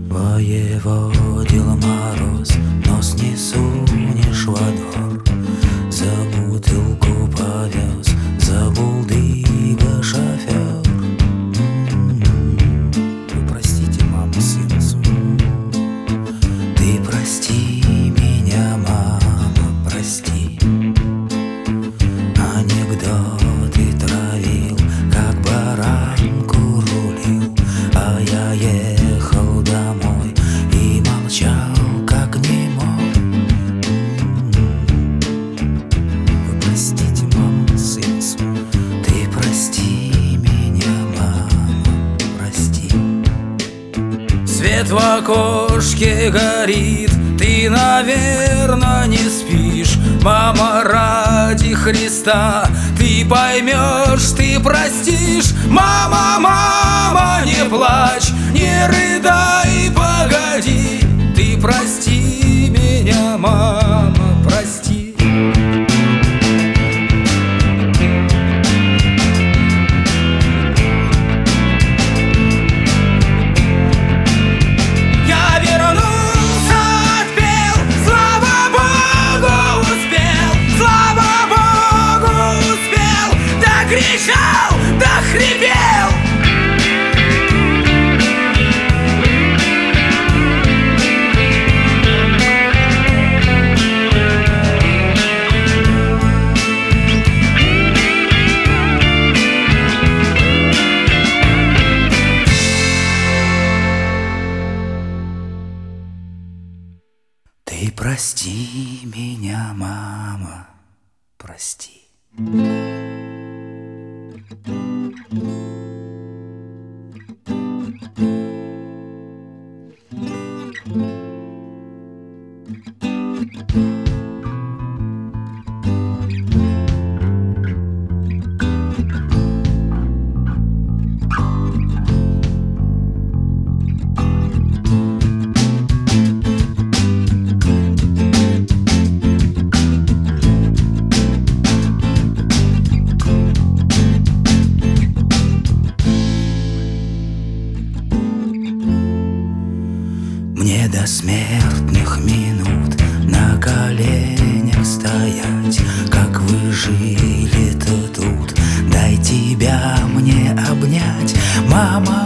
Воеводил мороз, но снесунешь во двор. За бутылку повез, забыл дыба шофер. Вы простите, мама, сын. Ты прости меня, мама, прости. Анекдоты травил, как баранку рулил, а я ехал домой и молчал, как немой. Вы простите, мама, сын свой. Ты прости меня, мама, прости. Свет в окошке горит, ты, наверно, не спишь. Мама, ради Христа, ты поймешь, ты простишь. Мама, мама, не плачь, не рыдай, погоди. Ты прости меня, мама, прости. Я вернулся, отпел, слава Богу, успел, слава Богу, успел, докричал, дохрипел. Ты прости меня, мама, прости. Мне до смертных минут на коленях стоять. Как вы жили-то тут, дай тебя мне обнять. Мама,